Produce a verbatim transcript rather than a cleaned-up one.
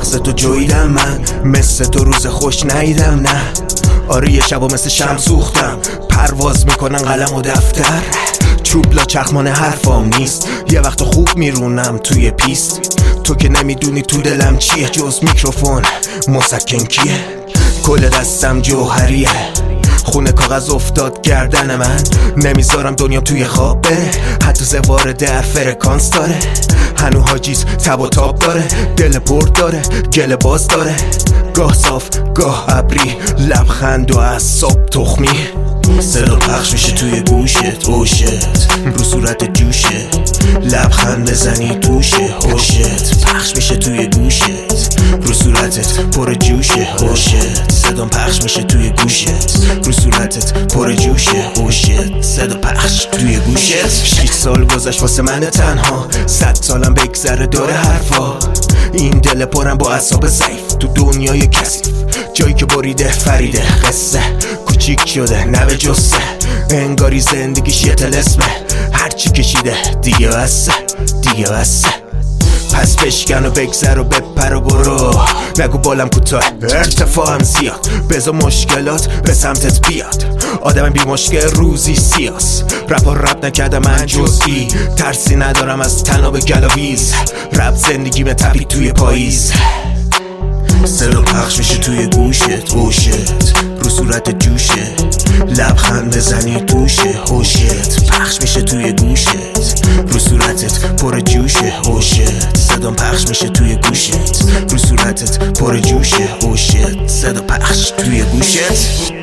مغز تو جویدم من، مثل تو روز خوش نیدم نه. آره یه شبا مثل شم سوختم، پرواز میکنن قلم و دفتر، چوبلا چرخمان حرفام نیست، یه وقت خوب میرونم توی پیست. تو که نمیدونی تو دلم چیه، جز میکروفون مسکن کیه. کل دستم جوهریه، خونه کاغذ افتاد گردن من، نمیذارم دنیام توی خوابه، حتی زوار در فرکانس داره، هنو حاجیز تب و تاب داره، دل برد داره، گل باز داره، گاه صاف گاه ابری، لبخند و از صبح تخمی. صدا پخش میشه توی گوشت، اوشت رو صورت جوشه، لبخند بزنی توشه، هوشت پخش میشه توی گوشت، رو صورتت پر جوشه، هوشت صدا پخش میشه توی گوشت، رو صورتت پر جوشه، هوشت صدا پخش توی گوشت. شیش سال گذشت واسه من تنها، صد سالم بگذره دور حرفا، این دل پرم با اعصاب ضعیف تو دنیای کثیف، جایی که بریده فریده قصه کوچیک شده نه به جسه، انگاری زندگیش یه طلسمه، هرچی کشیده دیگه بسه دیگه بسه. پس بشکن و بگذر و بپر و برو، نگو بالم کوتاه ارتفاعم زیاد، بذار مشکلات به سمتت بیاد، آدم بی مشکل روزی سیاس، رپ و رپ نکردم من جزئی، ترسی ندارم از تناب گلاویز، رپ زندگی به تپی توی پاییز. صدا پخش میشه توی گوشت، اوشت رو صورت جوشه، لبخند بزنی توشه، هوشت پخش میشه توی گوشت، رو صورتت پر جوشه، هوشت صدا پخش میشه توی گوشت، رو صورتت پر جوشه، هوشت صدا پخش توی گوشت.